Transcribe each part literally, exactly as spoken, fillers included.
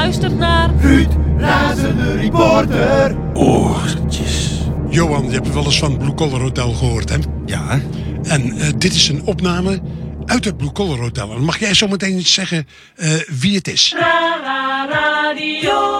luistert naar Ruud Razen de reporter. Oortjes. Johan, je hebt wel eens van het Blue Collar Hotel gehoord, hè? Ja. En uh, dit is een opname uit het Blue Collar Hotel. En mag jij zo meteen eens zeggen uh, wie het is? Ra, ra, radio.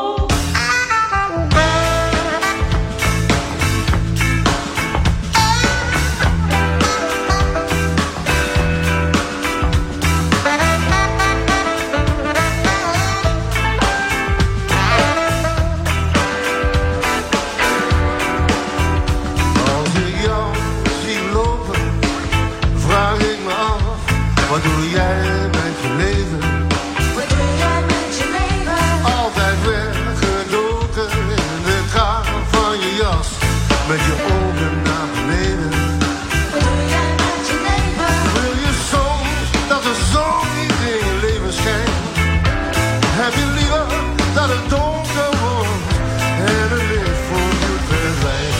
Wat doe jij met je leven? Wat doe jij met je leven? Altijd weggedoken in de kraag van je jas, met je ogen naar beneden. Wat doe jij met je leven? Wil je soms dat de zon niet in je leven schijnt? Heb je liever dat het donker wordt en het licht voor je verdwijnt?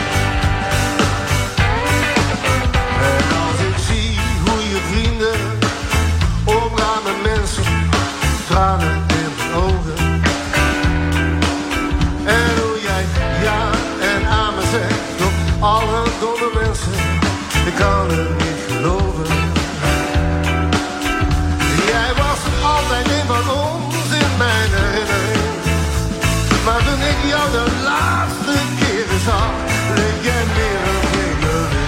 En als ik zie hoe je vrienden omgaan met mensen, tranen in mijn ogen. En hoe jij ja en amen zegt op alle domme mensen, ik kan het niet geloven. Jij was altijd een van ons in mijn herinnering, maar toen ik jou de laatste keer zag, leek jij meer een herinnering.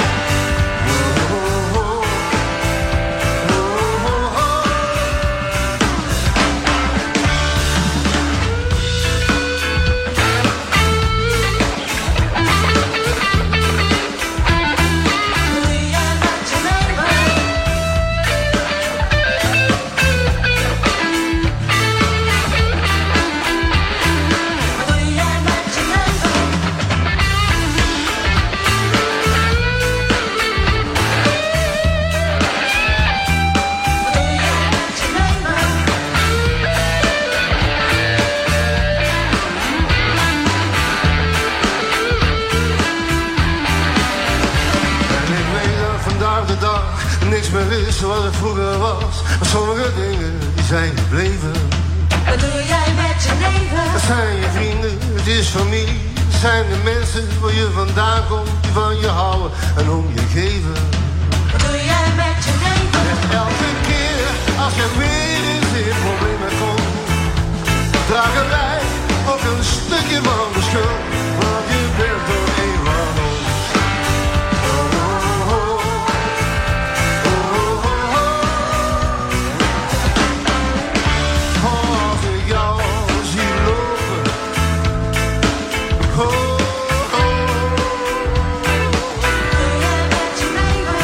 Niks meer is wat het vroeger was, maar sommige dingen die zijn gebleven. Wat doe jij met je leven? Het zijn je vrienden, het is familie. Het zijn de mensen waar je vandaan komt, die van je houden en om je geven. Wat doe jij met je leven? En elke keer als je weer eens in problemen komt, dragen wij ook een stukje van de schuld, want je bent door een van ons. Wat doe jij met je leven?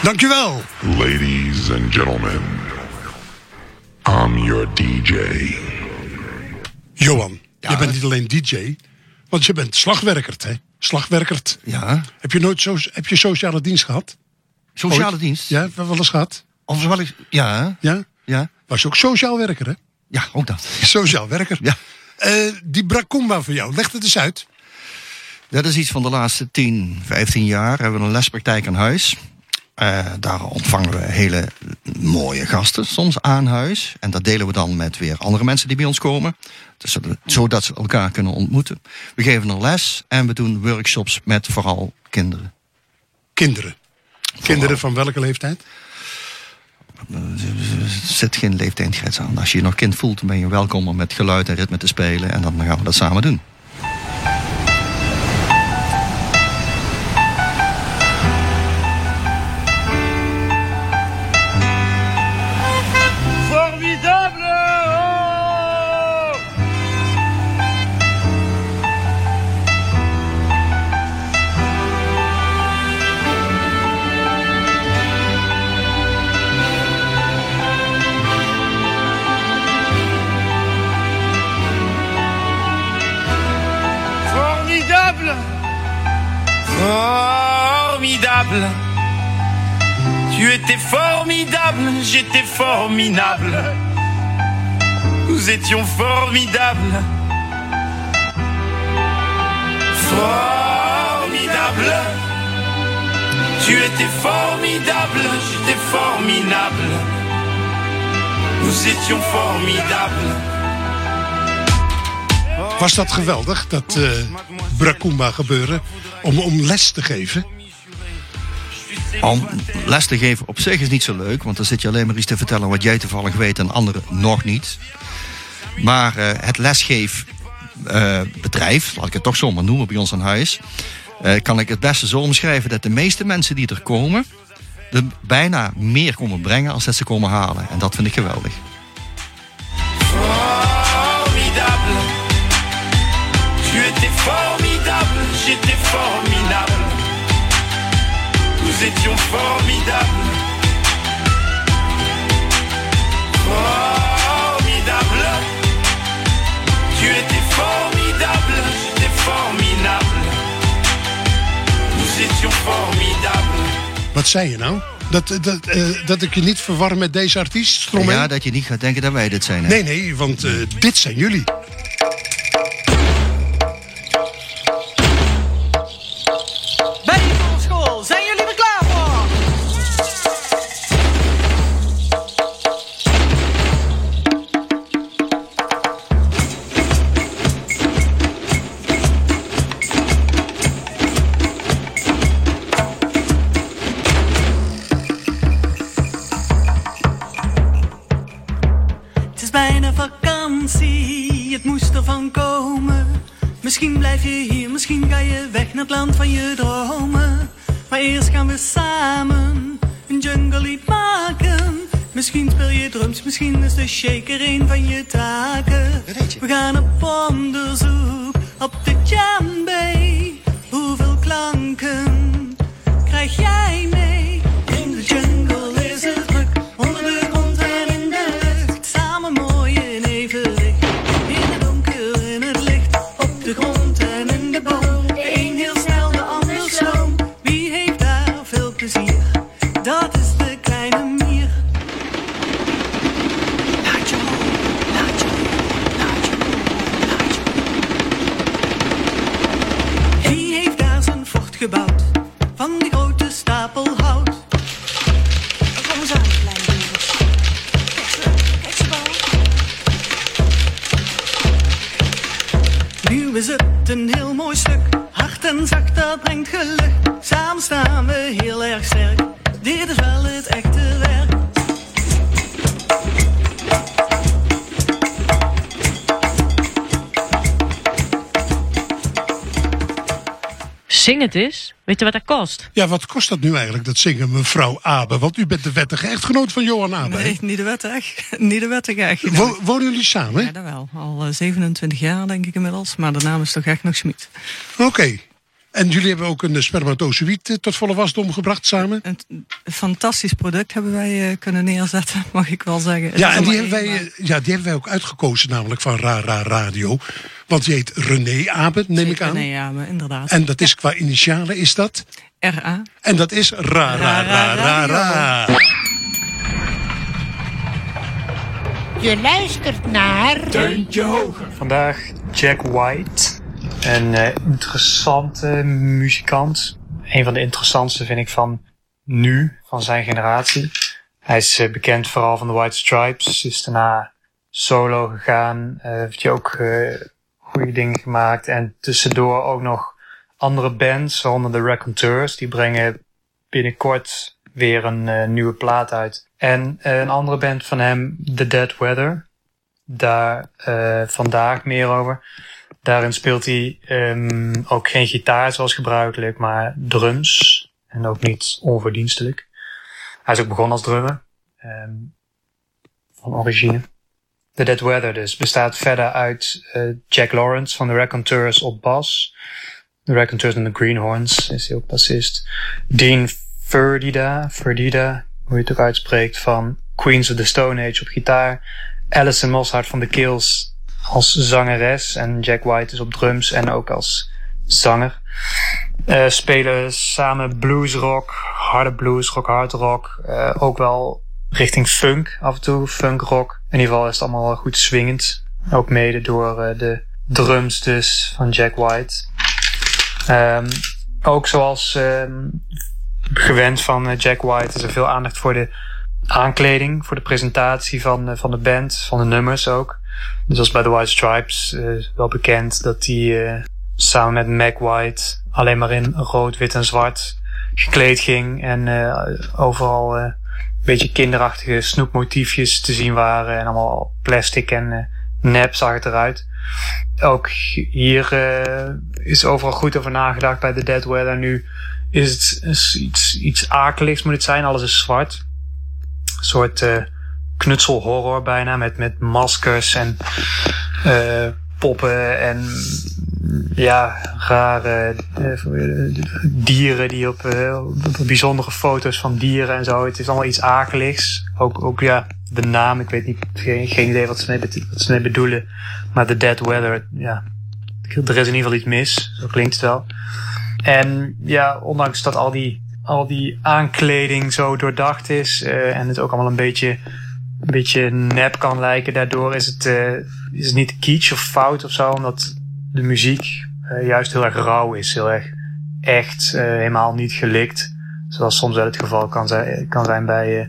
Dankjewel. Ladies and gentlemen, I'm your D J. Johan, Ja. je bent niet alleen D J, want je bent slagwerkerd, hè? Slagwerkerd. Ja. Heb je nooit so- heb je sociale dienst gehad? Sociale Ooit? dienst? Ja, wel eens gehad? Of wel eens... Ja. Ja? Ja. Was je ook sociaal werker, hè? Ja, ook dat. Sociaal werker. Ja. Eh, die Brakumba van jou, leg het eens uit. Dat is iets van de laatste tien, vijftien jaar. Hebben we een lespraktijk aan huis. Uh, daar ontvangen we hele mooie gasten, soms aan huis. En dat delen we dan met weer andere mensen die bij ons komen. Dus, zodat ze elkaar kunnen ontmoeten. We geven een les en we doen workshops met vooral kinderen. Kinderen. Kinderen van welke leeftijd? Er zit geen leeftijdsgrens aan. Als je je nog kind voelt, dan ben je welkom om met geluid en ritme te spelen. En dan gaan we dat samen doen. Formidable! Oh Formidable! Formidable! Tu étais formidable, j'étais formidable. Nous étions formidables. Formidable. Tu étais formidable, j'étais formidable. Nous étions formidables. Was dat geweldig, dat uh, Brakumba gebeuren, om, om les te geven? Om les te geven op zich is niet zo leuk, want dan zit je alleen maar iets te vertellen wat jij toevallig weet en anderen nog niet. Maar uh, het lesgeefbedrijf, uh, laat ik het toch zo maar noemen bij ons aan huis, uh, kan ik het beste zo omschrijven dat de meeste mensen die er komen, er bijna meer komen brengen als dat ze komen halen. En dat vind ik geweldig. Formidable. Tu étais formidable, j'étais formidable. Nous étions formidables. Formidable. Tu étais formidable, j'étais formidable. Nous étions formidables. Wat zei je nou? Dat, dat, uh, dat ik je niet verwar met deze artiest, Stromae? Ja, dat je niet gaat denken dat wij dit zijn. Hè? Nee, nee, want uh, dit zijn jullie. Bijbelschool, zijn jullie er klaar voor? Het is bijna vakantie, het moest ervan komen. Misschien blijf je hier, misschien ga je weg naar het land van je dromen. Maar eerst gaan we samen een jungle lied maken. Misschien speel je drums, misschien is de shaker een van je taken. We gaan op onderzoek op de djembe. Hoeveel klanken krijg jij mee? In de jungle is het druk, onder de grond en in de lucht. Samen mooi in evenwicht, in het donker, in het licht. Op de grond en in de boom, de een heel snel, de ander sloom. Wie heeft daar veel plezier? Dat is de kleine mier. Laat je horen, laat je horen, laat je horen, laat je horen. Wie heeft daar zijn fort gebouwd? Van die grote stapel hout. Kom eens aan, kleine jongens. Kijk ze, kijk ze bouwen. Nu is het een heel mooi stuk. Hard en zacht, dat brengt geluk. Samen staan we heel erg sterk. Dit is wel het echte werk. Zing het eens. Weet je wat dat kost? Ja, wat kost dat nu eigenlijk, dat zingen, mevrouw Abe? Want u bent de wettige echtgenoot van Johan Abe. hè? Nee, niet de wettig. Niet de wettig echt. Wo- wonen jullie samen? Ja, dat wel. Al uh, zevenentwintig jaar denk ik inmiddels. Maar de naam is toch echt nog Schmid. Oké. En jullie hebben ook een spermatozoïd tot volle wasdom gebracht samen? Een, een fantastisch product hebben wij uh, kunnen neerzetten, mag ik wel zeggen. Ja, en die hebben, wij, uh, ja, die hebben wij ook uitgekozen, namelijk van Ra Ra Radio. Want die heet René Abe, neem Zeker, ik aan. René Abe, inderdaad. En dat is qua initialen, is dat? R A. En dat is Ra Ra Ra Ra Ra. Je luistert naar... Deuntje Hoger. Vandaag Jack White. Een uh, interessante muzikant. Een van de interessantste vind ik van nu, van zijn generatie. Hij is uh, bekend vooral van de White Stripes. Is daarna solo gegaan. Uh, heeft hij ook uh, goede dingen gemaakt. En tussendoor ook nog andere bands, waaronder de Raconteurs. Die brengen binnenkort weer een uh, nieuwe plaat uit. En uh, een andere band van hem, The Dead Weather. Daar uh, vandaag meer over. Daarin speelt hij um, ook geen gitaar zoals gebruikelijk, maar drums. En ook niet onverdienstelijk. Hij is ook begonnen als drummer. Um, van origine. The Dead Weather dus bestaat verder uit uh, Jack Lawrence van de Raconteurs op bas. De Raconteurs en de Greenhorns is hij ook bassist. Dean Ferdida, Ferdida, hoe je het ook uitspreekt, van Queens of the Stone Age op gitaar. Alison Mosshart van The Kills als zangeres. En Jack White is op drums en ook als zanger. Uh, spelen samen bluesrock, harde blues, rock, hard rock. Uh, ook wel richting funk af en toe, funk rock. In ieder geval is het allemaal wel goed swingend. Ook mede door uh, de drums dus van Jack White. Um, ook zoals um, gewend van uh, Jack White is er veel aandacht voor de aankleding, voor de presentatie van, uh, van de band, van de nummers ook. Dus als bij de White Stripes uh, wel bekend dat die uh, samen met Mac White alleen maar in rood, wit en zwart gekleed ging. En uh, overal uh, een beetje kinderachtige snoepmotiefjes te zien waren. En allemaal plastic en uh, nep zag het eruit. Ook hier uh, is overal goed over nagedacht bij The Dead Weather. Nu is het is iets, iets akeligs moet het zijn. Alles is zwart. Een soort uh, knutselhorror bijna. Met, met maskers en uh, poppen en ja, rare uh, dieren die op, uh, op bijzondere foto's van dieren en zo. Het is allemaal iets akeligs. Ook, ook ja, de naam, ik weet niet, geen, geen idee wat ze, mee, wat ze mee bedoelen. Maar The Dead Weather, ja, er is in ieder geval iets mis. Zo klinkt het wel. En ja, ondanks dat al die, al die aankleding zo doordacht is uh, en het ook allemaal een beetje, een beetje nep kan lijken, daardoor is het, uh, is het niet kitsch of fout of zo, omdat de muziek uh, juist heel erg rauw is, heel erg echt, uh, helemaal niet gelikt. Zoals soms wel het geval kan zijn, kan zijn bij uh,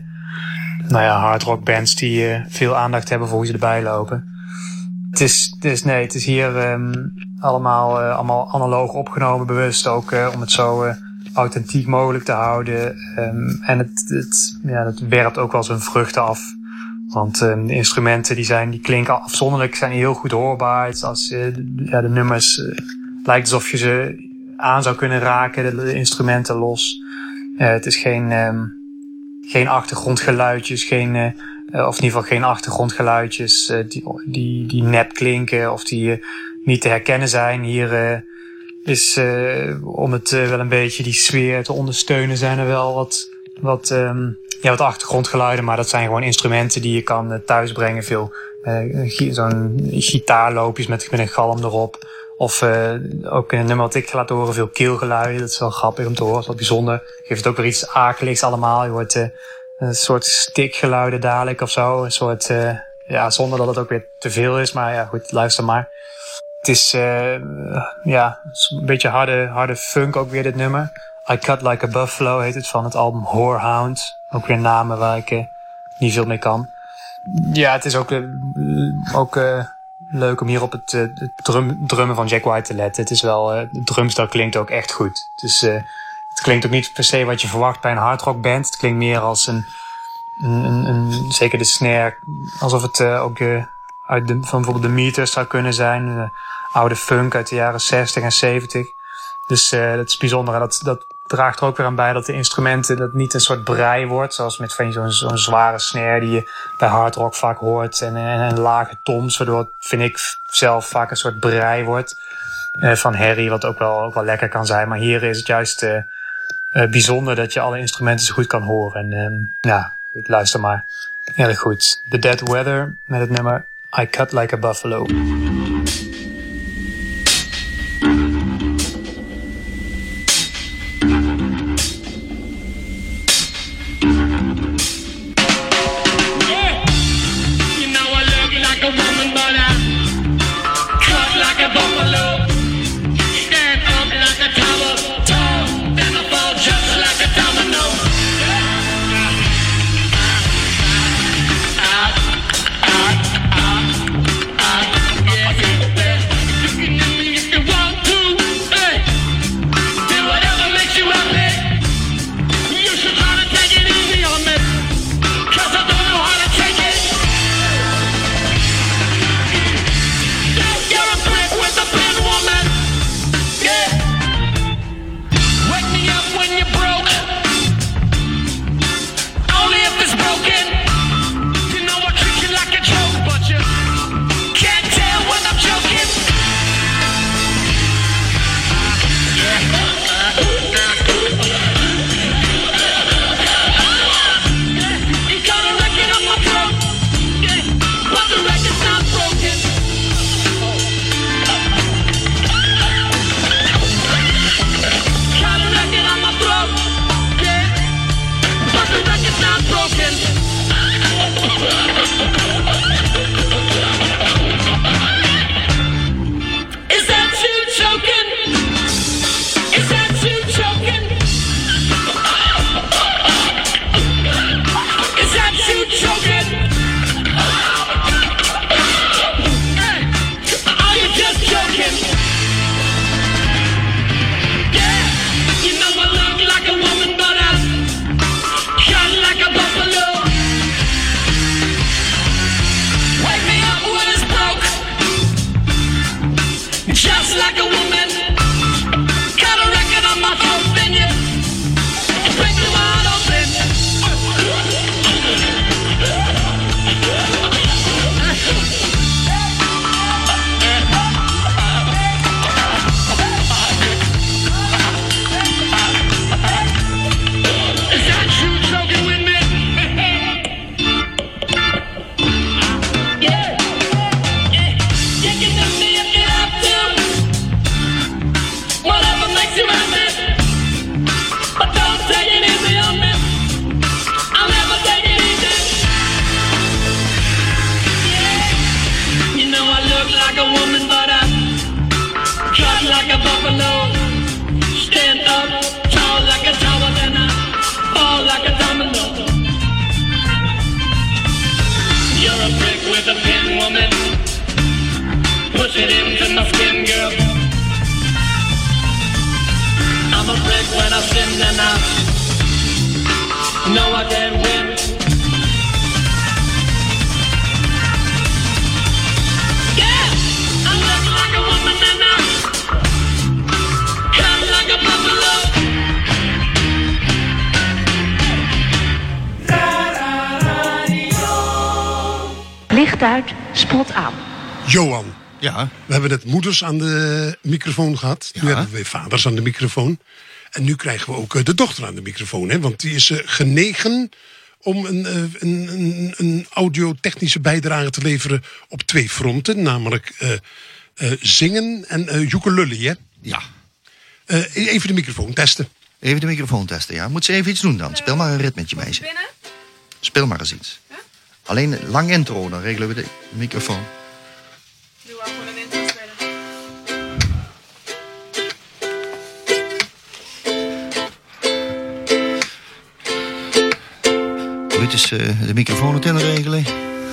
nou ja, hardrock bands die uh, veel aandacht hebben voor hoe ze erbij lopen. Het is, het is, nee, het is hier um, allemaal, uh, allemaal analoog opgenomen, bewust ook uh, om het zo uh, authentiek mogelijk te houden. Um, en het, het, ja, het werpt ook wel zijn vruchten af. Want um, de instrumenten die zijn, die klinken afzonderlijk, zijn heel goed hoorbaar. Het is als uh, de, ja, de nummers uh, lijkt alsof je ze aan zou kunnen raken, de, de instrumenten los. Uh, het is geen, um, geen achtergrondgeluidjes, geen, uh, uh, of in ieder geval geen achtergrondgeluidjes uh, die, die, die nep klinken of die uh, niet te herkennen zijn. Hier uh, is, uh, om het uh, wel een beetje die sfeer te ondersteunen, zijn er wel wat, wat, um, ja, wat achtergrondgeluiden, maar dat zijn gewoon instrumenten die je kan uh, thuisbrengen. Veel uh, zo'n gitaarloopjes met, met een galm erop. Of uh, ook in een nummer wat ik laat horen, veel keelgeluiden. Dat is wel grappig om te horen, dat is wel bijzonder. Geeft het ook weer iets akeligs allemaal. Je hoort uh, een soort stikgeluiden dadelijk of zo. Een soort, uh, ja, zonder dat het ook weer te veel is. Maar ja, goed, luister maar. Het is, uh, ja, een beetje harde, harde funk ook weer, dit nummer. I Cut Like a Buffalo heet het, van het album Whorehound. Ook weer namen waar ik uh, niet veel mee kan. Ja, het is ook, uh, ook uh, leuk om hier op het, uh, het drum, drummen van Jack White te letten. Het is wel, uh, de drumstel klinkt ook echt goed. Dus uh, het klinkt ook niet per se wat je verwacht bij een hardrockband. Het klinkt meer als een, een, een, een zeker de snare, alsof het uh, ook uh, uit de, van bijvoorbeeld de Meters zou kunnen zijn. Uh, oude funk uit de jaren zestig en zeventig. Dus uh, dat is bijzonder. En dat, dat draagt er ook weer aan bij dat de instrumenten, dat niet een soort brei wordt. Zoals met van zo'n, zo'n zware snare die je bij hardrock vaak hoort. En, en, en lage toms, waardoor het, vind ik zelf, vaak een soort brei wordt. uh, van herrie, wat ook wel, ook wel lekker kan zijn. Maar hier is het juist uh, uh, bijzonder dat je alle instrumenten zo goed kan horen. En um, ja, goed, luister maar. Erg goed. The Dead Weather met het nummer I Cut Like a Buffalo. Licht uit, spot aan. Johan. Ja. We hebben net moeders aan de microfoon gehad. Ja. Nu hebben we weer vaders aan de microfoon. En nu krijgen we ook de dochter aan de microfoon. Hè? Want die is uh, genegen om een, uh, een, een, een audiotechnische bijdrage te leveren op twee fronten. Namelijk uh, uh, zingen en uh, ukulele, hè? Ja. Uh, even de microfoon testen. Even de microfoon testen, ja. Moet ze even iets doen dan? Speel maar een ritmetje, meisje. Speel maar eens iets. Huh? Alleen lang intro, dan regelen we de microfoon. Doe wel gewoon een intro spelen. Dit is uh, de microfoon het inregelen.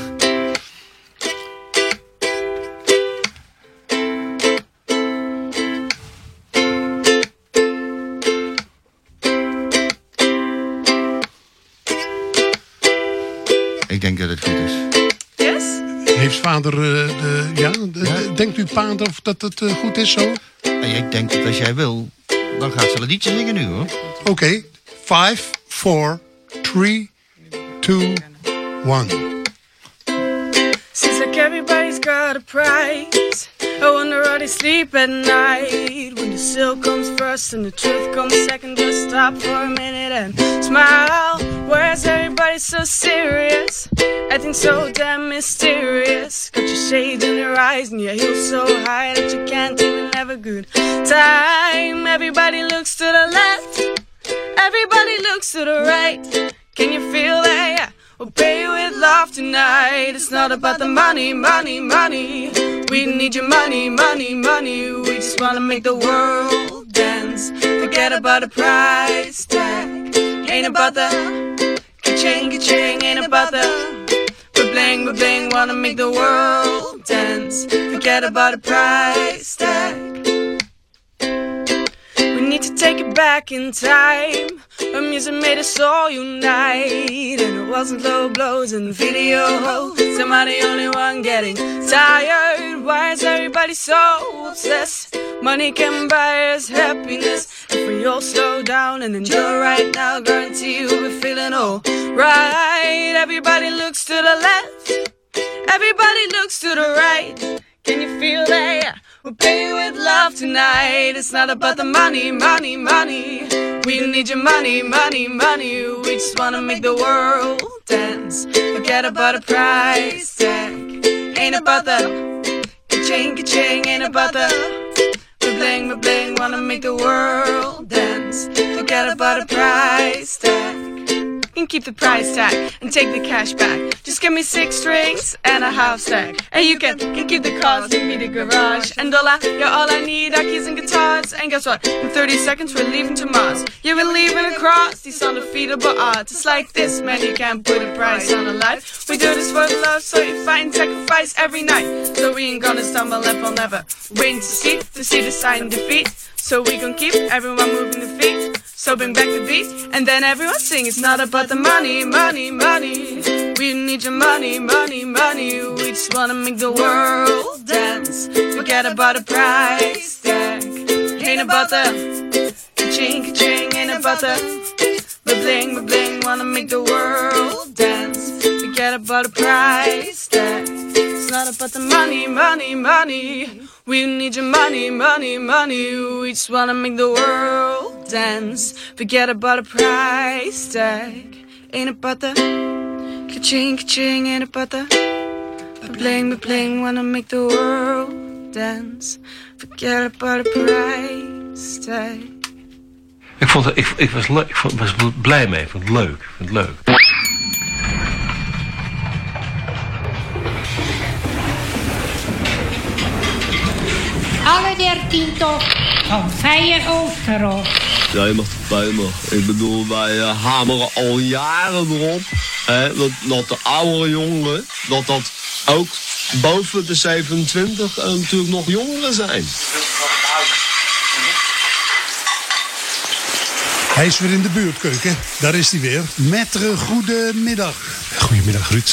Ik denk dat het goed is. Yes? Heeft vader, uh, de, ja, de, ja? De, denkt uw pa of dat het uh, goed is zo? En ik denk dat als jij wil, dan gaat ze een liedje zingen nu, hoor. Oké. Okay. Five, four, three, two, one. Seems like everybody's got a price. I wonder how they sleep at night. When the silk comes first and the truth comes second, just stop for a minute and smile. Where's everybody so serious? Acting so damn mysterious. Got your shades in your eyes and your heels so high that you can't even have a good time. Everybody looks to the left, everybody looks to the right. Can you feel that? Yeah. We'll pay with love tonight. It's not about the money, money, money. We need your money, money, money. We just wanna make the world dance. Forget about the price tag. Ain't about the ka-ching, ka-ching. Ain't about the ba-bling, ba-bling. Wanna make the world dance. Forget about the price tag. We need to take it back in time. Her music made us all unite. And it wasn't low blows in the video. Somebody only one getting tired. Why is everybody so obsessed? Money can buy us happiness. If we all slow down and enjoy right now, guarantee we'll be feeling alright. Everybody looks to the left, everybody looks to the right. Can you feel that? Yeah. We'll pay with love tonight. It's not about the money, money, money. We need your money, money, money. We just wanna make the world dance. Forget about the price tag. Ain't about the ka-ching, ka-ching. Ain't about the ba-bling, ba-bling. Wanna make the world dance. Forget about the price tag. You can keep the price tag and take the cash back. Just give me six strings and a half stack. And you can, can keep the cars, leave me the garage. And all I, yeah, all I need are keys and guitars. And guess what? In thirty seconds we're leaving to Mars. Yeah, we're leaving across these undefeatable odds. It's like this, man, you can't put a price on a life. We do this for the love, so you fight and sacrifice every night. So we ain't gonna stumble and we'll never wait to see, to see the sign defeat. So we gon' keep everyone moving the feet. So bring back the beat, and then everyone sing. It's not about the money, money, money. We need your money, money, money. We just wanna make the world dance. Forget about the price tag. Ain't about the ka-ching, ka-ching. Ain't about the ba-bling, ba-bling. Wanna make the world dance. Forget about the price tag. It's not about the money, money, money. We need your money, money, money. We just wanna make the world dance. Forget about a price tag. Ain't about the ka-ching, ka-ching. Ain't about the ba-bling, ba-bling. Wanna make the world dance. Forget about a price tag. Ik, vond het, ik, ik, was leuk, ik vond, was blij mee, ik vond het leuk. Ik vond het leuk. Alle dertien toch van Feijen Oosterhof. Ja, je mag het bij me. Ik bedoel, wij uh, hameren al jaren erop. Hè, dat, dat de oudere jongeren, dat dat ook boven de zevenentwintig uh, natuurlijk nog jongeren zijn. Hij is weer in de buurtkeuken. Daar is hij weer. Maître, goedemiddag. Goedemiddag, Ruud.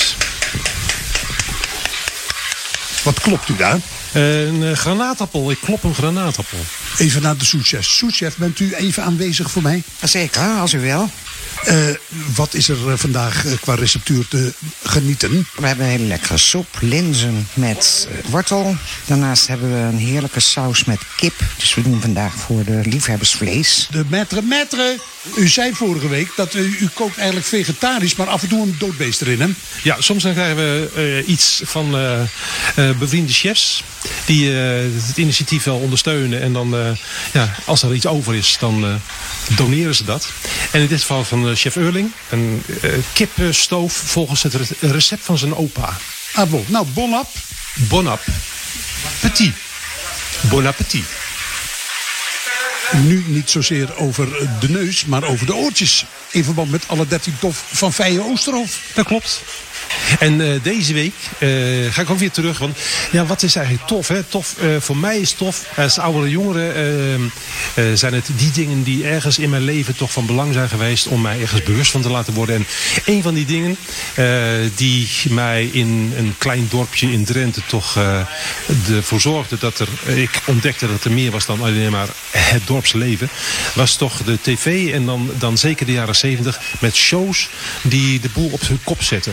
Wat klopt u daar? Een uh, granaatappel. Ik klop een granaatappel. Even naar de souschef. Souschef, bent u even aanwezig voor mij? Zeker, als u wil. Uh, wat is er uh, vandaag uh, qua receptuur te genieten? We hebben een hele lekkere soep, linzen met uh, wortel. Daarnaast hebben we een heerlijke saus met kip. Dus we doen vandaag voor de liefhebbers vlees. De maître, maître, u zei vorige week dat u, u kookt eigenlijk vegetarisch, maar af en toe een doodbeest erin, hè? Ja, soms dan krijgen we uh, iets van uh, uh, bevriende chefs die uh, het initiatief wel ondersteunen. En dan, uh, ja, als er iets over is, dan uh, doneren ze dat. En in dit geval van uh, chef Eurling, een uh, kipstoof volgens het recept van zijn opa. Ah bon, nou bon app. Bon app. Petit. Bon appétit. Nu niet zozeer over de neus, maar over de oortjes. In verband met alle dertien tof van Feijen Oosterhof. Dat klopt. En uh, deze week uh, ga ik ook weer terug. Want ja, wat is eigenlijk tof? Hè? Tof uh, voor mij is tof. Als oudere jongeren uh, uh, zijn het die dingen die ergens in mijn leven toch van belang zijn geweest. Om mij ergens bewust van te laten worden. En een van die dingen uh, die mij in een klein dorpje in Drenthe toch uh, ervoor zorgde dat er, ik ontdekte dat er meer was dan alleen maar het dorpsleven. Was toch de tv en dan, dan zeker de jaren zeventig met shows die de boel op hun kop zetten.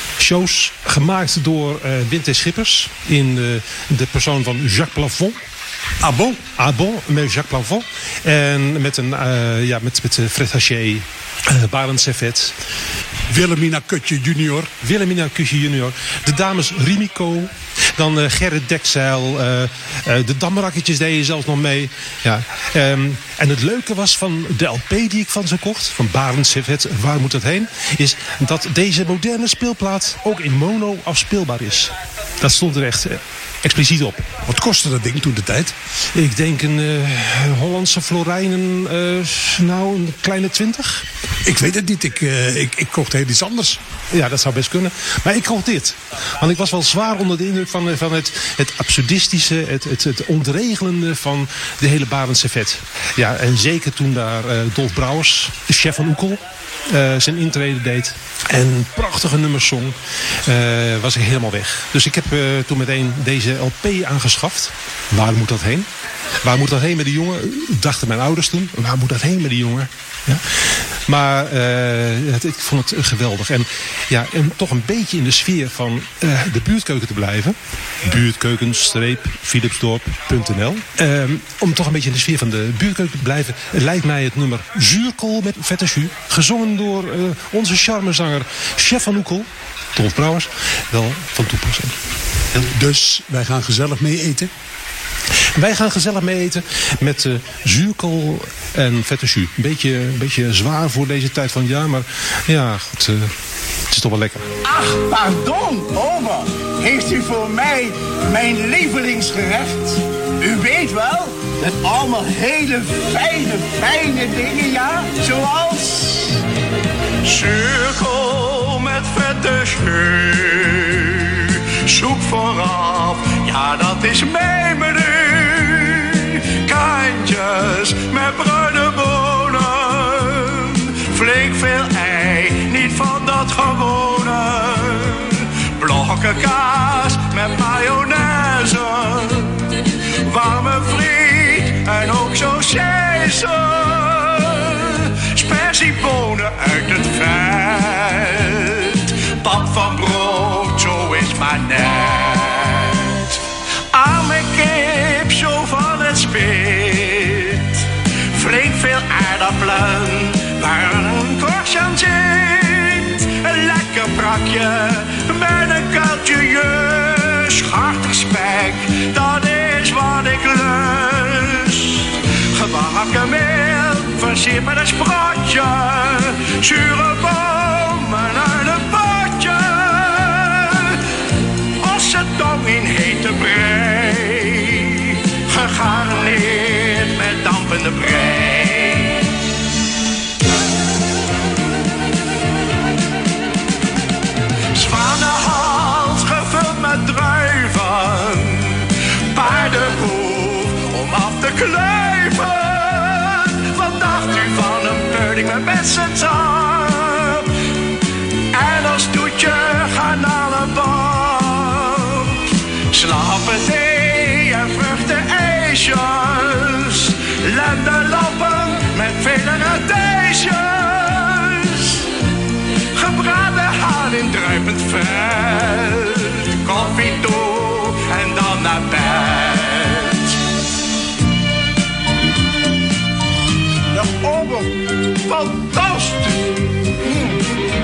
Shows gemaakt door uh, Wint Schippers in uh, de persoon van Jacques Plafond. Ah bon? Ah bon, met Jacques Plafond. En met, een, uh, ja, met, met Fred Haché, uh, Barend Servet. Wilhelmina Kutje junior. Wilhelmina Kutje junior. De dames Rimico. Dan uh, Gerrit Dekzeil. Uh, uh, de Damrakketjes deden zelfs nog mee. Ja. Um, en het leuke was van de L P die ik van ze kocht. Van Barend Servet. Waar moet dat heen? Is dat deze moderne speelplaat ook in mono afspeelbaar is. Dat stond er echt... Uh, expliciet op. Wat kostte dat ding toen de tijd? Ik denk een uh, Hollandse florijnen, uh, nou een kleine twintig. Ik weet het niet, ik, uh, ik, ik kocht heel iets anders. Ja, dat zou best kunnen. Maar ik kocht dit. Want ik was wel zwaar onder de indruk van, van het, het absurdistische, het, het, het ontregelende van de hele Barend Servet. Ja, en zeker toen daar uh, Dolf Brouwers, de chef van Oekel, Uh, zijn intrede deed en prachtige nummers zong, uh, was ik helemaal weg. Dus ik heb uh, toen meteen deze L P aangeschaft. Waar moet dat heen? Waar moet dat heen met die jongen? Dachten mijn ouders toen. Waar moet dat heen met die jongen? Ja. Maar uh, het, ik vond het geweldig. En, ja, en toch een beetje in de sfeer van uh, de buurtkeuken te blijven. buurtkeuken philipsdorp punt n l uh, Om toch een beetje in de sfeer van de buurtkeuken te blijven, lijkt mij het nummer Zuurkool met vette jus, gezongen door uh, onze charmezanger Chef van Oekel, Dolf Brouwers, wel van toepassing. Dus wij gaan gezellig mee eten? Wij gaan gezellig mee eten met uh, zuurkool en vette jus. Een beetje, een beetje zwaar voor deze tijd van het jaar, maar ja, goed, uh, het is toch wel lekker. Ach, pardon, oma. Heeft u voor mij mijn lievelingsgerecht? U weet wel, met allemaal hele fijne, fijne dingen, ja? Zoals... Zuurkool met vette jus. Zoek vooraf, ja dat is mijn menu. Kantjes met bruine bonen. Flink veel ei, niet van dat gewone. Blokken kaas met mayonaise. Warme friet en ook saucijsen. Spersiebonen uit het vet. Pap van brood, zo is maar net. Arme kip, zo van het spit. Flink veel aardappelen, waar een korst aan zit. Een lekker brakje, met een kuiltje jus. Hartig spek, dat is wat ik lust. Gebakken melk, versierd met een sprotje. Zure bomen uit een potje. Ossetong in hete brei. Gegarneerd met dampende brei. Zwanenhals gevuld met druiven. Paardenhoef om af te kluiven. Wat dacht u van een pudding met bessensap? En als toetje garnalenbap. Slappe thee en vruchtenijsjes. Lendenlappen met vele radijsjes. Gebraden haan in druipend vet. Koffie toe en dan naar bed. De ober, fantastisch! Mm.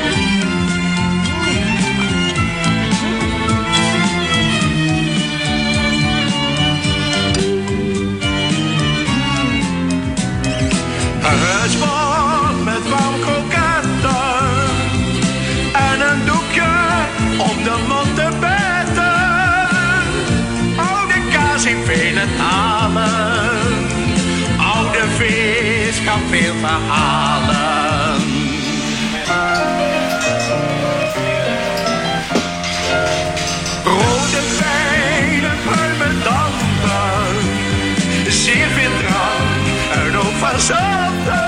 Het sport met warm kroketten en een doekje om de mond te betten. Oude kaas in vele talen, oude vis kan veel verhalen. Rode wijn en pruimen dampen, zeer veel drank en ook van zanten.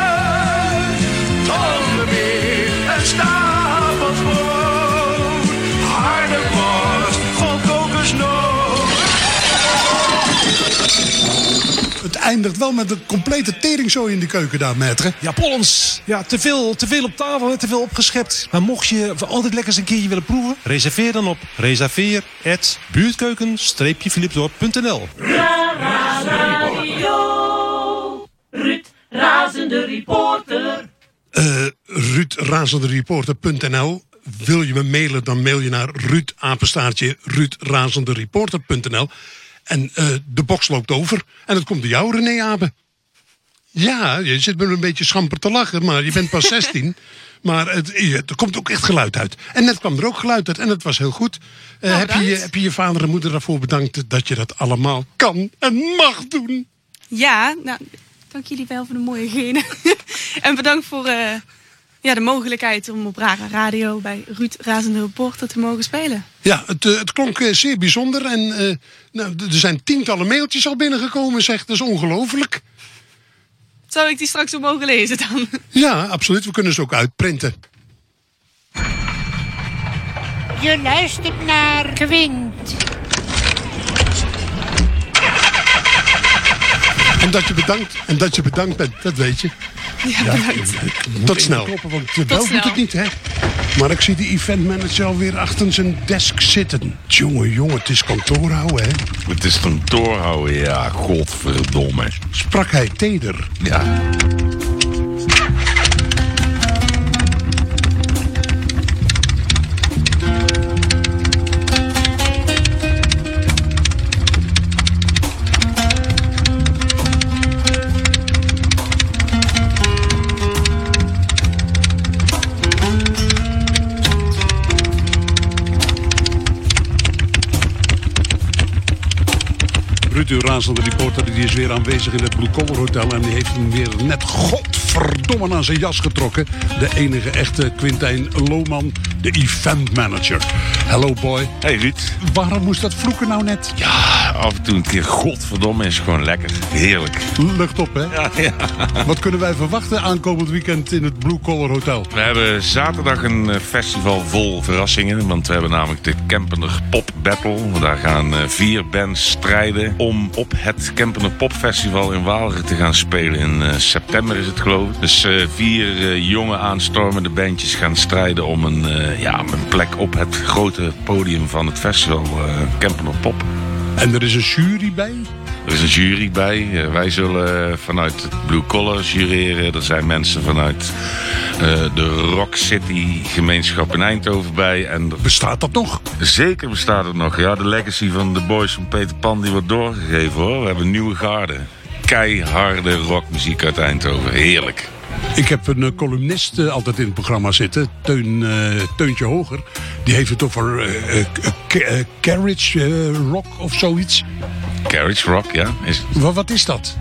Tondenbeer en stapelsbrood, harde worst, vol kokosnoot. Het eindigt wel met een complete teringzooi in de keuken daar, maître. Ja, Pollens. Ja, te veel, te veel op tafel, te veel opgeschept. Maar mocht je voor altijd lekker eens een keertje willen proeven, reserveer dan op reserveer at buurtkeuken philipsdorp punt n l. Radio. Ruud, razende reporter. Uh, Ruud, razende reporter punt n l. Wil je me mailen, dan mail je naar Ruud, apenstaartje, Ruud, razende reporter punt n l. En uh, de box loopt over. En het komt bij jou, René Abe. Ja, je zit me een beetje schamper te lachen, maar je bent pas zestien. Maar het, er komt ook echt geluid uit. En net kwam er ook geluid uit en het was heel goed. Uh, nou, heb, je, heb je je vader en moeder daarvoor bedankt dat je dat allemaal kan en mag doen? Ja, nou, dank jullie wel voor de mooie genen. En bedankt voor uh, ja, de mogelijkheid om op radio bij Ruud, razende reporter te mogen spelen. Ja, het, uh, het klonk uh, zeer bijzonder. En uh, nou, er zijn tientallen mailtjes al binnengekomen, zeg. Dat is ongelooflijk. Zou ik die straks ook mogen lezen dan? Ja, absoluut. We kunnen ze ook uitprinten. Je luistert naar Quint. En dat je bedankt, en dat je bedankt bent, dat weet je. Ja, bedankt. Ja, tot snel. Kloppen, want Tot wel snel. Doet het niet, hè? Maar ik zie de eventmanager alweer achter zijn desk zitten. Jongen, jongen, het is kantoor houden, hè? Het is kantoor houden, ja, godverdomme. Sprak hij teder? Ja. Ruud, uw razende reporter, die is weer aanwezig in het Blue Collar Hotel. En die heeft hem weer net godverdomme aan zijn jas getrokken. De enige echte Quintijn Lohman, de event manager. Hello boy. Hey Ruud. Waarom moest dat vloeken nou net? Ja, af en toe een keer godverdomme is gewoon lekker. Heerlijk. Lucht op, hè? Ja, ja. Wat kunnen wij verwachten aankomend weekend in het Blue Collar Hotel? We hebben zaterdag een festival vol verrassingen. Want we hebben namelijk de Kempener Pop Battle. Daar gaan vier bands strijden om op het Kempener Pop Festival in Waalre te gaan spelen. In uh, september is het, geloof ik. Dus uh, vier uh, jonge aanstormende bandjes gaan strijden om een, uh, ja, een plek op het grote podium van het festival uh, Kempener Pop. En er is een jury bij? Er is een jury bij. Uh, wij zullen vanuit het Blue Collar jureren. Er zijn mensen vanuit uh, de Rock City gemeenschap in Eindhoven bij. En bestaat dat nog? Zeker bestaat het nog. Ja, de legacy van de boys van Peter Pan die wordt doorgegeven, hoor. We hebben een nieuwe garde. Keiharde rockmuziek uit Eindhoven. Heerlijk. Ik heb een uh, columnist uh, altijd in het programma zitten, Teun, uh, Teuntje Hoger. Die heeft het over uh, uh, uh, carriage uh, rock of zoiets. Carriage rock, ja. Is... Wat, wat is dat?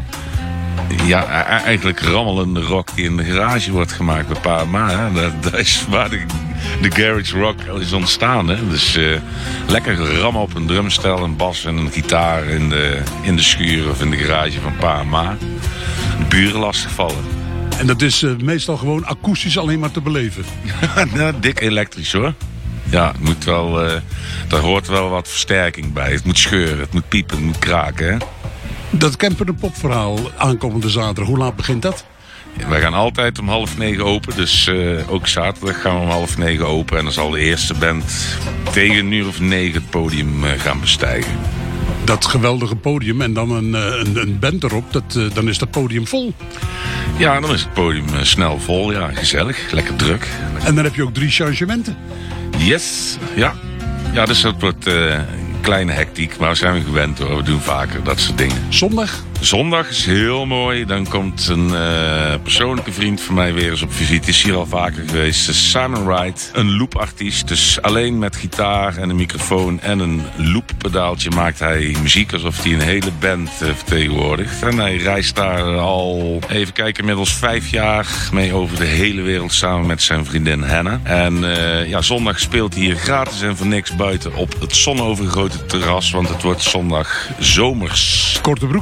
Ja, eigenlijk rammelende rock die in de garage wordt gemaakt bij Pa en Ma. Dat, dat is waar de, de garage rock is ontstaan. Hè? Dus uh, lekker rammen op een drumstel, een bas en een gitaar in de, in de schuur of in de garage van Pa en Ma. De buren lastigvallen. En dat is uh, meestal gewoon akoestisch alleen maar te beleven. Ja, dik elektrisch, hoor. Ja, het moet wel, uh, daar hoort wel wat versterking bij. Het moet scheuren, het moet piepen, het moet kraken. Hè? Dat Kempener Pop verhaal aankomende zaterdag, hoe laat begint dat? Ja, wij gaan altijd om half negen open, dus uh, ook zaterdag gaan we om half negen open. En dan zal de eerste band tegen een uur of negen het podium uh, gaan bestijgen. Dat geweldige podium en dan een, een, een band erop, dat, uh, dan is dat podium vol. Ja, dan is het podium uh, snel vol, ja, gezellig, lekker druk. En dan heb je ook drie changementen. Yes, ja. Ja, dus dat wordt uh, een kleine hectiek, maar we zijn we gewend hoor. We doen vaker dat soort dingen. Zondag? Zondag is heel mooi. Dan komt een uh, persoonlijke vriend van mij weer eens op visite. Is hier al vaker geweest. Simon Wright, een loopartiest. Dus alleen met gitaar en een microfoon en een looppedaaltje maakt hij muziek alsof hij een hele band uh, vertegenwoordigt. En hij reist daar al, even kijken, inmiddels vijf jaar mee over de hele wereld samen met zijn vriendin Hannah. En uh, ja, zondag speelt hij hier gratis en voor niks buiten op het zonovergoten terras. Want het wordt zondag zomers. Korte broeken weer, hè?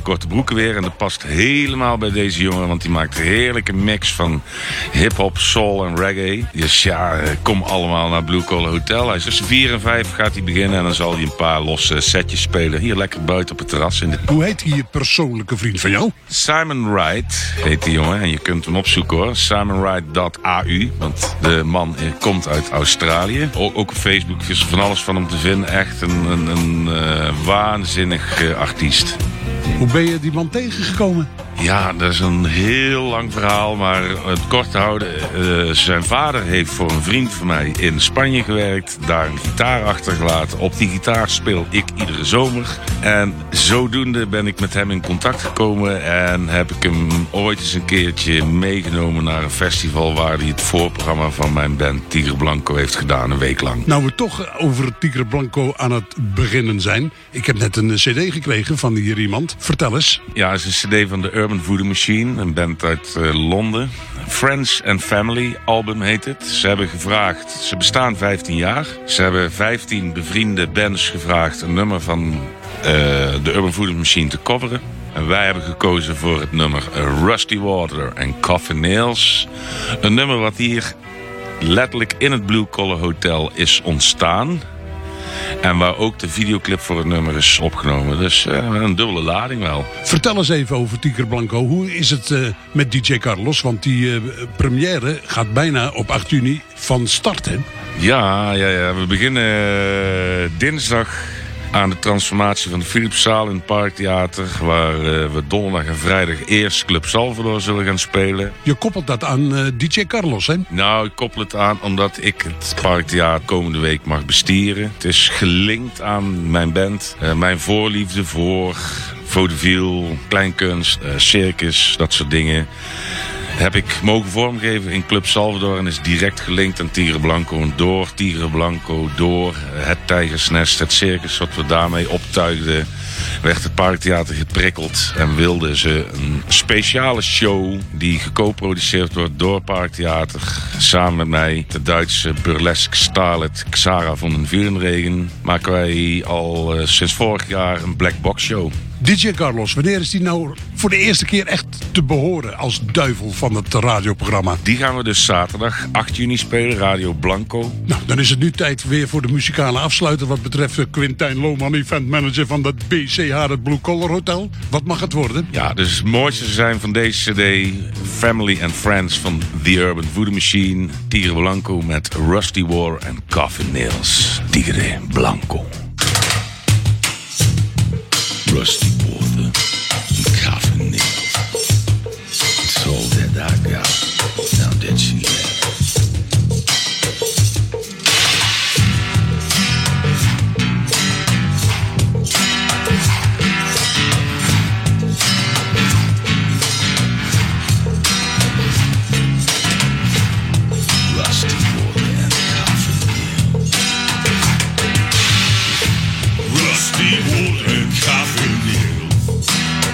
korte broeken weer. En dat past helemaal bij deze jongen, want die maakt een heerlijke mix van hip-hop, soul en reggae. Dus ja, kom allemaal naar Blue Collar Hotel. Hij is tussen vier en vijf gaat hij beginnen en dan zal hij een paar losse setjes spelen. Hier lekker buiten op het terras. In de... Hoe heet die persoonlijke vriend van jou? Simon Wright heet die jongen en je kunt hem opzoeken hoor. simon wright dot a u, want de man komt uit Australië. Ook op Facebook is er van alles van hem te vinden. Echt een, een, een uh, waanzinnig uh, artiest. Hoe ben je die man tegengekomen? Ja, dat is een heel lang verhaal, maar het kort te houden. Uh, zijn vader heeft voor een vriend van mij in Spanje gewerkt. Daar een gitaar achtergelaten. Op die gitaar speel ik iedere zomer. En zodoende ben ik met hem in contact gekomen. En heb ik hem ooit eens een keertje meegenomen naar een festival waar hij het voorprogramma van mijn band Tigre Blanco heeft gedaan, een week lang. Nou, we toch over Tigre Blanco aan het beginnen zijn. Ik heb net een cd gekregen van hier iemand. Vertel eens. Ja, het is een cd van de Urban Voodoo Machine, een band uit uh, Londen. Friends and Family album heet het. Ze hebben gevraagd, ze bestaan vijftien jaar. Ze hebben vijftien bevriende bands gevraagd een nummer van uh, de Urban Voodoo Machine te coveren. En wij hebben gekozen voor het nummer Rusty Water en Coffin Nails. Een nummer wat hier letterlijk in het Blue Collar Hotel is ontstaan. En waar ook de videoclip voor het nummer is opgenomen. Dus uh, een dubbele lading wel. Vertel eens even over Tigre Blanco. Hoe is het uh, met D J Carlos? Want die uh, première gaat bijna op acht juni van start, hè? Ja, ja, ja. We beginnen uh, dinsdag aan de transformatie van de Philipszaal in het Parktheater. Waar uh, we donderdag en vrijdag eerst Club Salvador zullen gaan spelen. Je koppelt dat aan uh, D J Carlos, hè? Nou, ik koppel het aan omdat ik het Parktheater komende week mag bestieren. Het is gelinkt aan mijn band. Uh, mijn voorliefde voor vaudeville, kleinkunst, uh, circus, dat soort dingen. Heb ik mogen vormgeven in Club Salvador en is direct gelinkt aan Tigre Blanco. En door Tigre Blanco, door het Tijgersnest, het circus wat we daarmee optuigden, werd het Parktheater geprikkeld en wilden ze een speciale show die geco-produceerd wordt door Parktheater. Samen met mij, de Duitse burlesque starlet Xara van den Vielenregen, maken wij al uh, sinds vorig jaar een black box show. D J Carlos, wanneer is die nou voor de eerste keer echt te behoren als duivel van het radioprogramma? Die gaan we dus zaterdag acht juni spelen, Radio Blanco. Nou, dan is het nu tijd weer voor de muzikale afsluiter wat betreft Quintijn Lohman, eventmanager van het B C H, het Blue Collar Hotel. Wat mag het worden? Ja, dus het mooiste zijn van deze cd Family and Friends van The Urban Voodoo Machine, Tigre Blanco met Rusty War en Coffin Nails. Tigre Blanco. Rusty water and coffin nails. It's all that I got. Now that she left. Rusty water and coffin nails. Rusty water and coffin nails.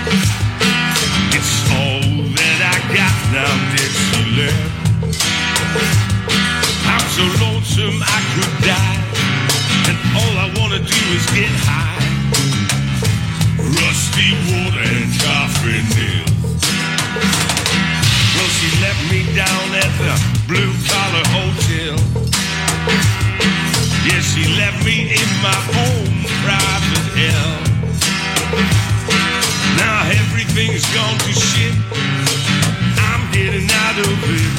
It's all that I got now that she left. I'm so lonesome I could die, and all I wanna do is get high. Rusty water and coffin nails. Well, she left me down at the Blue Collar Hotel. Yes, she left me in my own private hell. Now everything's gone to shit. I'm getting out of it.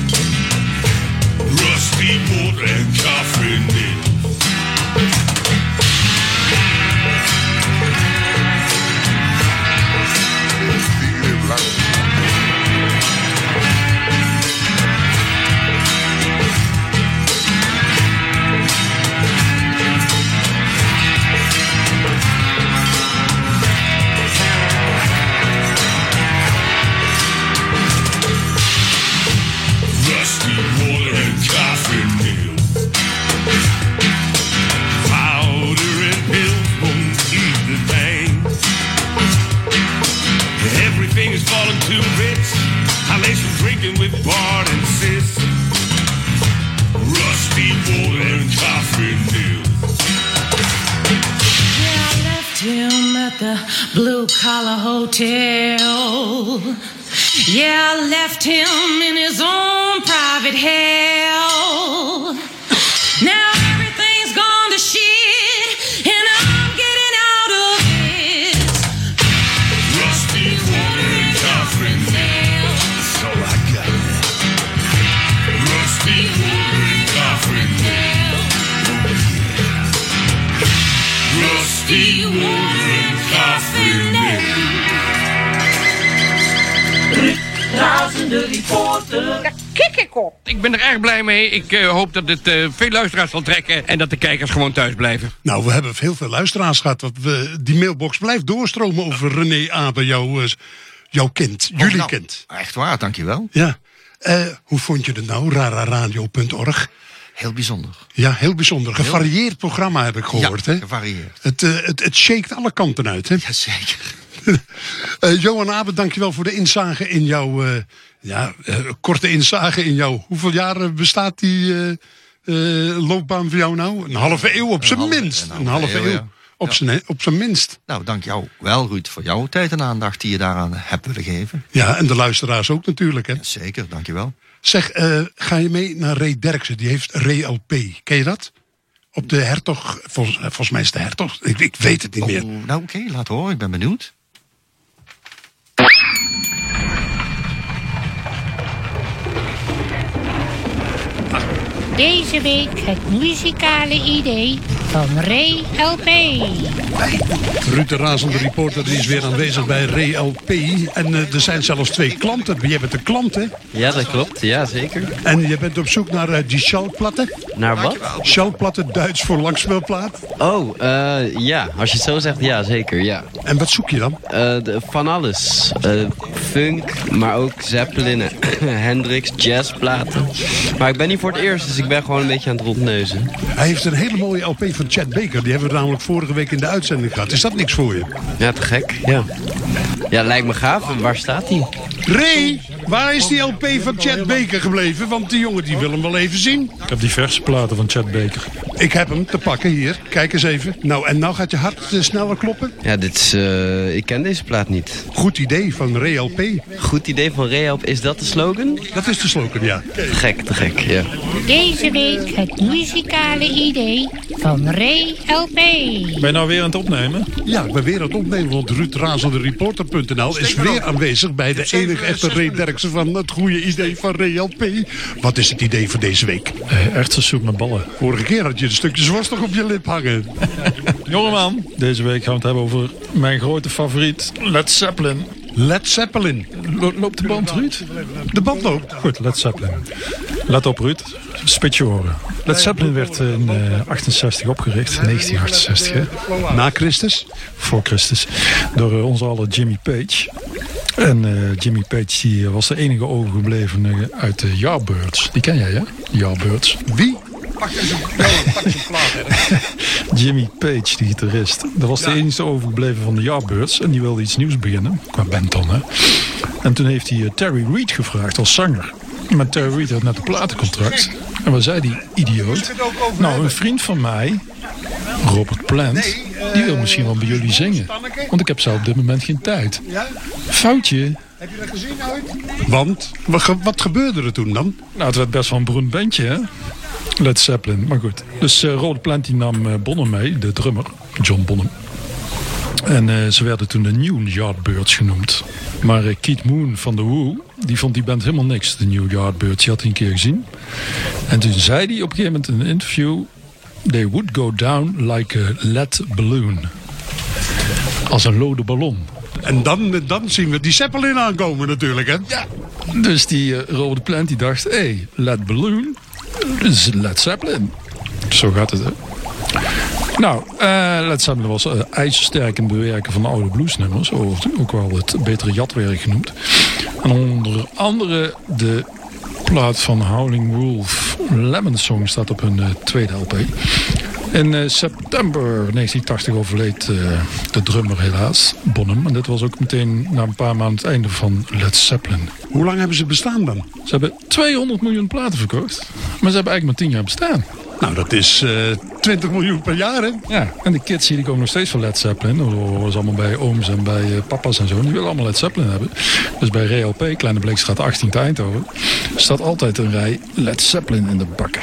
Rusty water and coffin nails. With Bart and Sis, Rusty water and coffin nails. Yeah, I left him at at the blue collar hotel. Yeah, I left him in his own private hell. Now everything's gone to shit, and I'm getting out of this rusty watering coffin nail. So I got it. Rusty watering coffin nail. Rusty watering coffin nail. Razende reporter. Daar kik ik op. Ik ben er erg blij mee. Ik uh, hoop dat het uh, veel luisteraars zal trekken en dat de kijkers gewoon thuis blijven. Nou, we hebben heel veel luisteraars gehad. Want we, die mailbox blijft doorstromen over René Abe, jouw, uh, jouw kind, Oh, jullie nou, kind. Echt waar, dankjewel. Ja. Uh, hoe vond je het nou, rararadio punt org? Heel bijzonder. Ja, heel bijzonder. Gevarieerd programma heb ik gehoord. Ja, hè? gevarieerd. Het, uh, het, het shakt alle kanten uit. Hè? Jazeker. uh, Johan Abe, dankjewel voor de inzage in jouw... Uh, ja, uh, korte inzage in jouw... Hoeveel jaar bestaat die uh, uh, loopbaan voor jou nou? Een halve eeuw op zijn minst. Een halve, een halve eeuw, eeuw ja. op, ja. zijn, op zijn minst. Nou, dank jou wel, Ruud, voor jouw tijd en aandacht die je daaraan hebt willen geven. Ja, en de luisteraars ook natuurlijk. Hè? Ja, zeker, dankjewel. Zeg, uh, ga je mee naar Ray Derksen? Die heeft Ray L P. Ken je dat? Op de Hertog, volgens, volgens mij is het de Hertog. Ik, ik weet het niet oh, meer. Nou oké, okay, laat horen, ik ben benieuwd. Deze week het muzikale idee van Ray L P. Ruud de razende reporter die is weer aanwezig bij Ray L P. En uh, er zijn zelfs twee klanten. Jij bent een klant, hè? Ja, dat klopt. Ja, zeker. En je bent op zoek naar uh, die schallplatten? Naar wat? Schallplatten, Duits voor langspeelplaat. Oh, uh, ja. Als je het zo zegt, ja, zeker, ja. En wat zoek je dan? Uh, de, van alles. Uh, funk, maar ook Zeppelin, Hendrix, jazzplaten. Maar ik ben niet voor het eerst, dus ik ben gewoon een beetje aan het rondneuzen. Hij heeft een hele mooie L P van Chet Baker. Die hebben we namelijk vorige week in de uitzending gehad. Is dat niks voor je? Ja, te gek, ja. Ja, lijkt me gaaf. En waar staat hij? Ray, waar is die L P van Chet Baker gebleven? Want die jongen die wil hem wel even zien. Ik heb diverse platen van Chet Baker. Ik heb hem te pakken hier. Kijk eens even. Nou, en nou gaat je hart uh, sneller kloppen? Ja, dit is... Uh, ik ken deze plaat niet. Goed idee van Ray L P. Goed idee van Ray L P. Is dat de slogan? Dat is de slogan, ja. Te gek, te gek, ja. Deze week het muzikale idee van Ray L P. Ben je nou weer aan het opnemen? Ja, ik ben weer aan het opnemen, want Ruud razende reporter punt n l is weer aanwezig bij de enige echte Ray Derksen van het goede idee van Ray L P. Wat is het idee voor deze week? Uh, Erwtensoep met ballen. Vorige keer had je een stukje zworstig op je lip hangen. Jongeman, deze week gaan we het hebben over mijn grote favoriet, Led Zeppelin. Led Zeppelin. Lo- loopt de band, Ruud? De band loopt. Goed, Led Zeppelin. Let op, Ruud. Spits je oren. Led Zeppelin werd in uh, achtenzestig opgericht. negentien achtenzestig, hè? Na Christus? Voor Christus. Door uh, onze alle Jimmy Page. En uh, Jimmy Page die was de enige overgeblevene uit de Yardbirds. Die ken jij, hè? Yardbirds. Wie? Pak eens een, pak eens een plaat, hè. Jimmy Page, de gitarist. Dat was de ja. enige overgebleven van de Yardbirds. En die wilde iets nieuws beginnen. Qua band dan, hè. En toen heeft hij uh, Terry Reid gevraagd als zanger. Maar Terry Reid had net een platencontract. En wat zei die idioot? Nou, een vriend van mij, Robert Plant, die wil misschien wel bij jullie zingen. Want ik heb zo op dit moment geen tijd. Foutje. Heb je dat gezien ooit? Want? Wat, wat gebeurde er toen dan? Nou, het werd best wel een beroemd bandje, hè? Led Zeppelin, maar goed. Dus uh, Robert Plant die nam uh, Bonham mee, de drummer, John Bonham. En uh, ze werden toen de New Yardbirds genoemd. Maar uh, Keith Moon van The Who, die vond die band helemaal niks, de New Yardbirds. Die had hij een keer gezien. En toen zei hij op een gegeven moment in een interview: they would go down like a lead balloon. Als een lode ballon. En dan, dan zien we die Zeppelin aankomen natuurlijk, hè? Ja. Dus die uh, Robert Plant die dacht: hé, hey, lead balloon, dus Led Zeppelin. Zo gaat het, hè? Nou, uh, Led Zeppelin was uh, ijzersterk in het bewerken van oude bluesnummers. Ook wel het betere jatwerk genoemd. En onder andere de plaat van Howling Wolf, Lemon Song, staat op hun uh, tweede L P. In uh, september negentien tachtig overleed uh, de drummer helaas, Bonham. En dit was ook meteen na een paar maanden het einde van Led Zeppelin. Hoe lang hebben ze bestaan dan? Ze hebben tweehonderd miljoen platen verkocht. Maar ze hebben eigenlijk maar tien jaar bestaan. Nou, dat is uh, twintig miljoen per jaar, hè? Ja, en de kids hier die komen nog steeds van Led Zeppelin. Dat horen ze allemaal bij ooms en bij uh, papa's en zo. Die willen allemaal Led Zeppelin hebben. Dus bij R L P, Kleine Bleekstraat achttien te Eindhoven, staat altijd een rij Led Zeppelin in de bakken.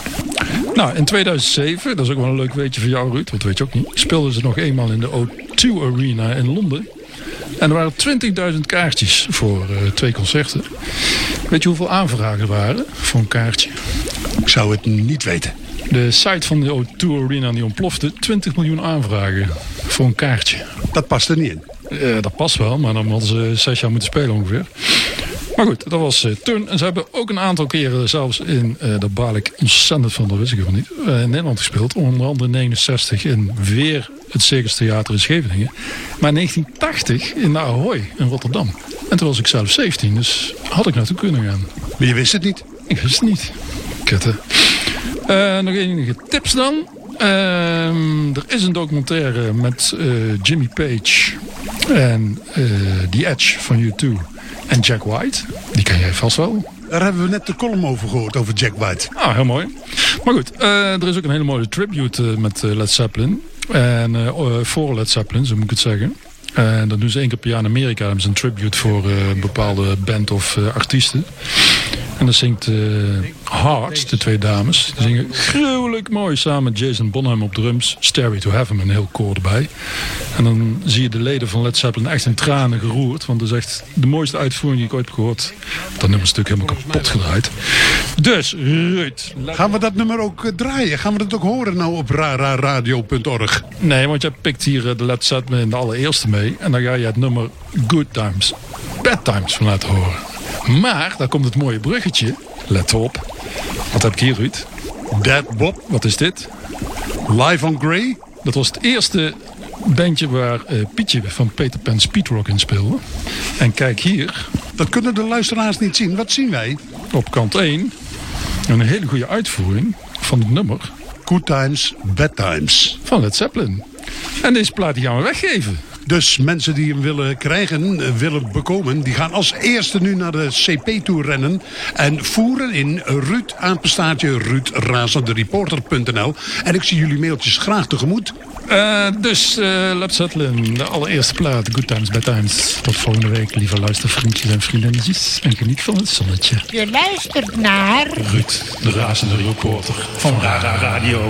Nou, in tweeduizend zeven, dat is ook wel een leuk weetje voor jou, Ruud, want weet je ook niet, speelden ze nog eenmaal in de O twee Arena in Londen. En er waren twintigduizend kaartjes voor uh, twee concerten. Weet je hoeveel aanvragen er waren voor een kaartje? Ik zou het niet weten. De site van de O twee Arena die ontplofte. twintig miljoen aanvragen voor een kaartje. Dat past er niet in. Uh, dat past wel, maar dan hadden ze zes jaar moeten spelen ongeveer. Maar goed, dat was uh, toen. En ze hebben ook een aantal keren zelfs in, uh, daar baal ik ontzettend van, dat wist ik gewoon niet, uh, in Nederland gespeeld. Onder andere in negenenzestig in weer het Circus Theater in Scheveningen. Maar in negentien tachtig in de Ahoy in Rotterdam. En toen was ik zelf zeventien, dus had ik naartoe kunnen gaan. Maar je wist het niet? Ik wist het niet. Kutte. Uh, nog enige tips dan. Uh, er is een documentaire met uh, Jimmy Page en uh, The Edge van U twee en Jack White. Die ken jij vast wel. Daar hebben we net de column over gehoord, over Jack White. Ah, heel mooi. Maar goed, uh, er is ook een hele mooie tribute uh, met uh, Led Zeppelin. En uh, voor Led Zeppelin, zo moet ik het zeggen. En uh, dat doen ze één keer per jaar in Amerika. Dan hebben ze een tribute voor uh, een bepaalde band of uh, artiesten. En dan zingt uh, Hearts, de twee dames. Die zingen gruwelijk mooi samen met Jason Bonham op drums. Stairway to Heaven, een heel koor erbij. En dan zie je de leden van Led Zeppelin echt in tranen geroerd. Want dat is echt de mooiste uitvoering die ik ooit heb gehoord. Dat nummerstuk helemaal kapot gedraaid. Dus, Ruud. Gaan we dat nummer ook uh, draaien? Gaan we dat ook horen nou op rararadio punt org? Nee, want jij pikt hier uh, de Led Zeppelin in de allereerste mee. En dan ga je het nummer Good Times, Bad Times van laten horen. Maar, daar komt het mooie bruggetje. Let op. Wat heb ik hier, Ruud? Dead Bob. Wat is dit? Live on Grey. Dat was het eerste bandje waar uh, Pietje van Peter Pan Speedrock in speelde. En kijk hier. Dat kunnen de luisteraars niet zien. Wat zien wij? Op kant één. Een hele goede uitvoering van het nummer. Good Times, Bad Times. Van Led Zeppelin. En deze plaat die gaan we weggeven. Dus mensen die hem willen krijgen, willen bekomen, die gaan als eerste nu naar de C P toe rennen en voeren in Ruud apenstaartje Ruud razende reporter punt n l. En ik zie jullie mailtjes graag tegemoet. Uh, dus uh, Led Zeppelin, de allereerste plaat, Good Times, Bad Times. Tot volgende week, lieve luistervriendjes en vriendinnetjes. En geniet van het zonnetje. Je luistert naar Ruud, de razende reporter van Rara Radio.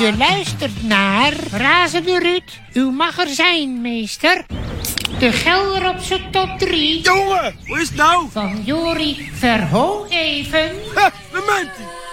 Je luistert naar Razende Ruud. U mag er zijn, meester. De gelder op zijn top drie. Jongen, hoe is het nou? Van Jori Verhoog even. Ha, moment.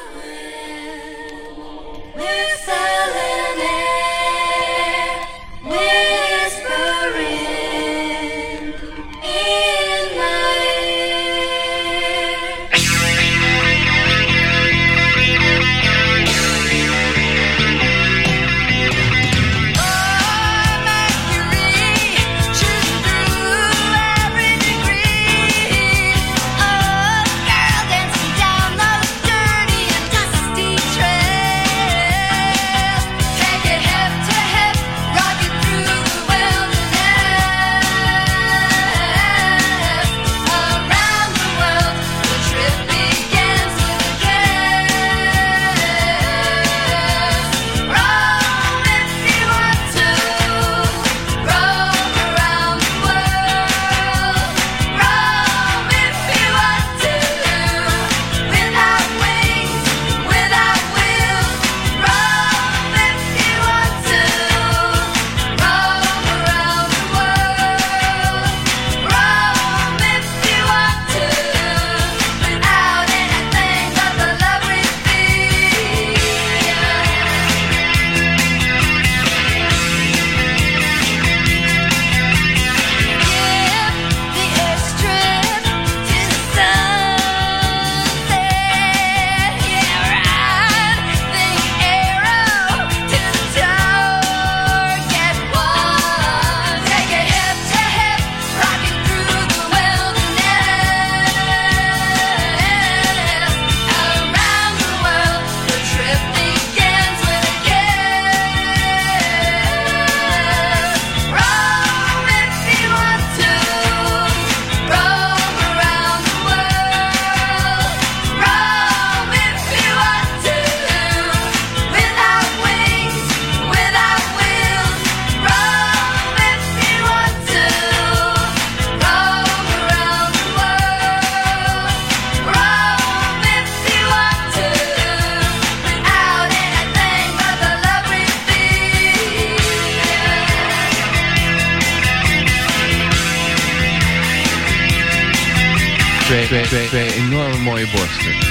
Twee, twee, twee, twee enorme mooie borsten.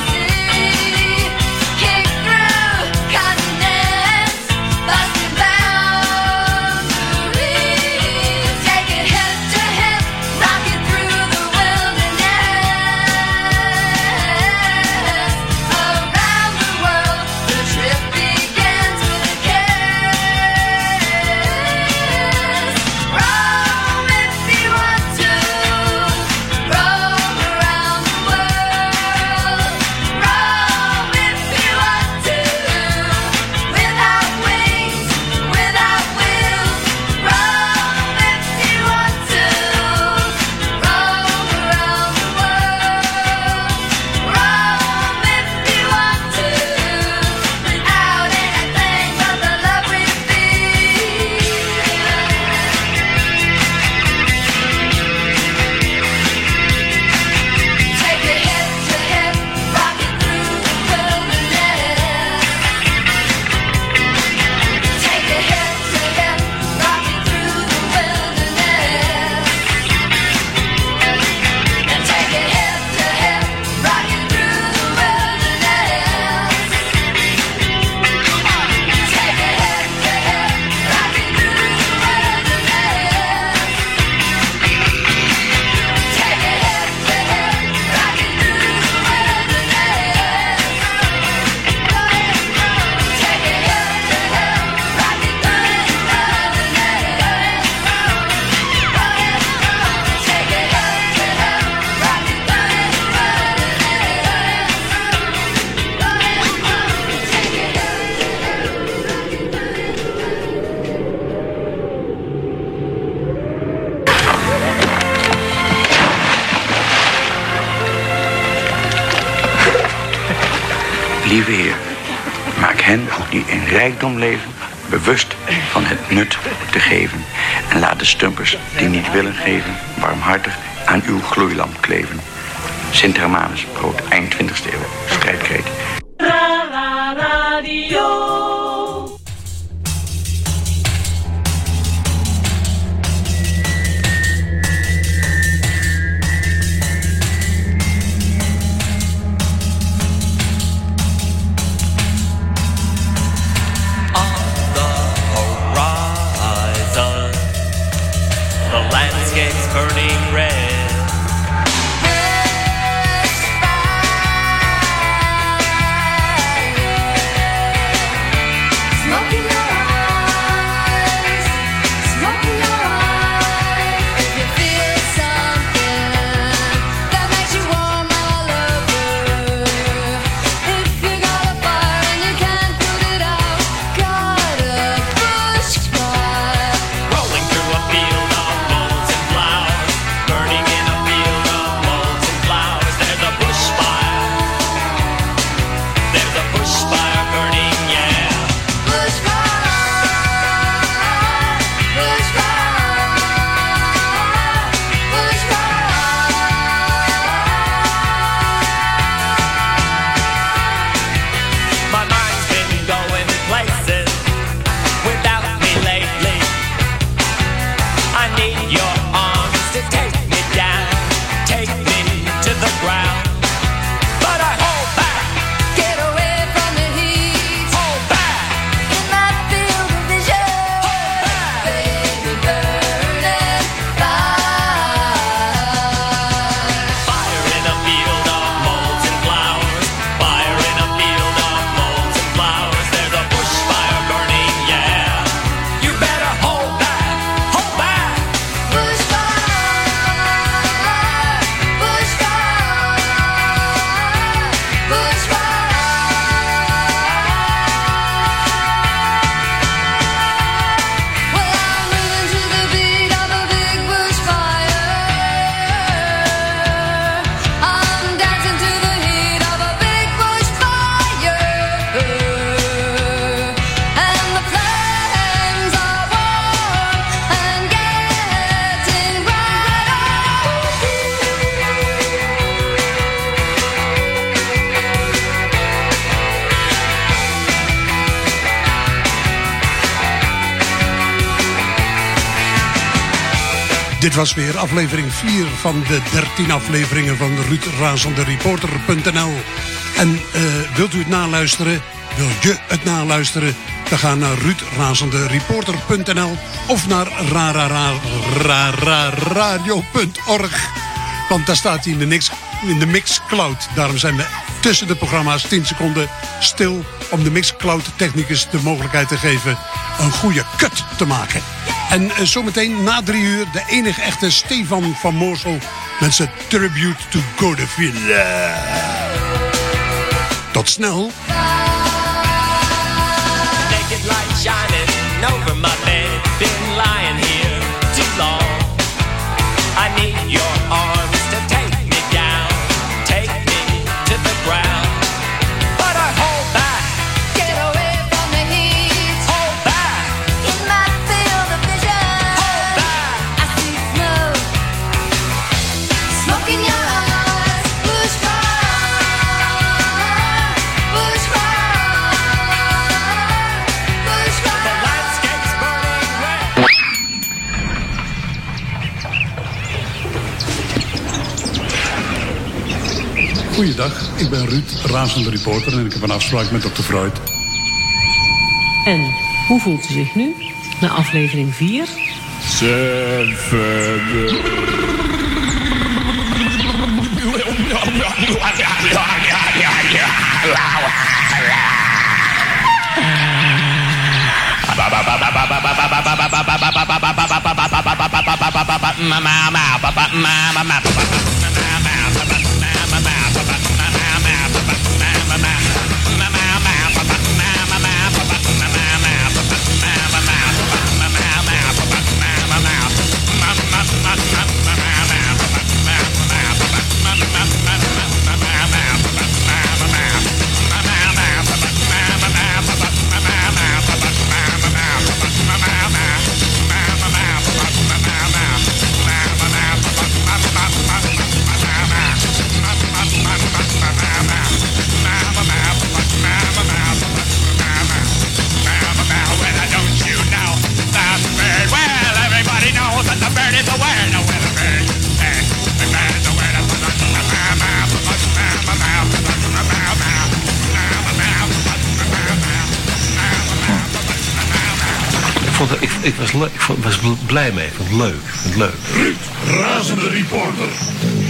Kick through continents, busting bounds. Lieve Heer, maak hen die in rijkdom leven bewust van het nut te geven. En laat de stumpers die niet willen geven warmhartig aan uw gloeilamp kleven. Sint Hermanus, brood, eind twintigste eeuw, strijdkreet. Ra, ra, radio. Burning red. Dit was weer aflevering vier van de dertien afleveringen van Ruud Razende Reporter punt n l. En uh, wilt u het naluisteren, wil je het naluisteren, dan ga naar Ruud Razende Reporter punt n l of naar rararadio punt org. Want daar staat hij in de, mix, in de Mixcloud. Daarom zijn we tussen de programma's tien seconden stil om de Mixcloud technicus de mogelijkheid te geven een goede cut te maken. En uh, zometeen na drie uur de enige echte Stefan van Moorsel met zijn Tribute to Godeville. Tot snel. Naked light shining over my bed. Been lying here too long. I need your arms to take me down, take me to the ground. But I hold back. Get away from the heat. Hold back. In my field of vision. Hold back. I see smoke. Smoke in your eyes. Bushfire. Bushfire. Bushfire. The landscape's burning red. Goeiedag, ik ben Ruud, razende reporter en ik heb een afspraak met dokter Freud. En hoe voelt u zich nu? Na aflevering vier? Zeven. vond het, ik, ik, was, le- ik vond, was blij mee. Ik vond het leuk. Ik vond het leuk. Ruud, razende reporter.